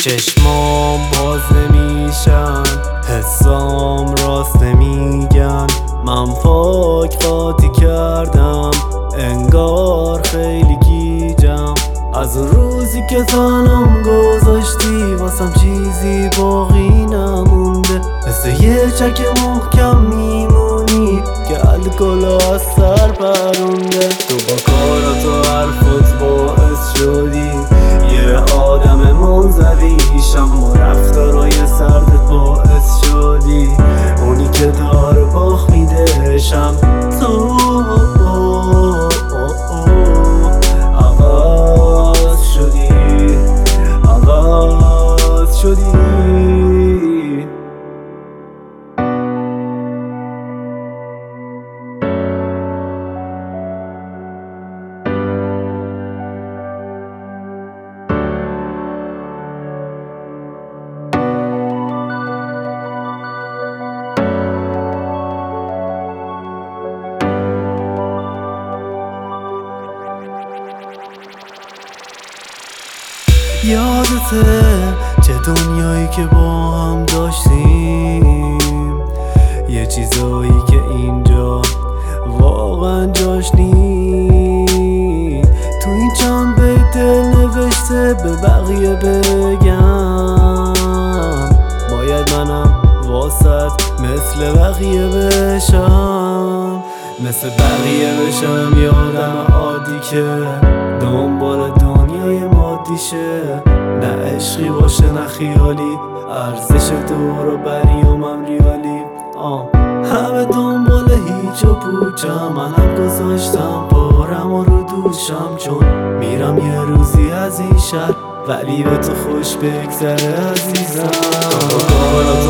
چشمام باز نمیشن، حسام راست نمیگن. من پاک قاطی کردم، انگار خیلی گیجم. از اون روزی که تنم گذاشتی واسم چیزی باقی نمونده. مثل یه چک محکم میمونی که الکل از سر پرونده. تو با کارات و حرفات باعث شدی یه آدم منزویشم، و رفتارای سردت باعث شدی اونی که داره باخ میدهشم. تو عوض شدی، عوض شدی. یادته چه دنیایی که با هم داشتیم، یه چیزایی که اینجا واقعا جاش نی. تو این چند بیت دل نوشته به بقیه بگم، باید منم واسط مثل بقیه بشم، مثل بقیه بشم. یه آدم عادی که دنبال دنیای مادیشه، نه عشقی باشه نه خیالی، ارزش دور و بری و من ریالی. همه دنبال هیچ و پوچم، منم گذاشتم پارم و رو دوشم، چون میرم یه روزی از این شهر ولی به تو خوش بگذره عزیزم.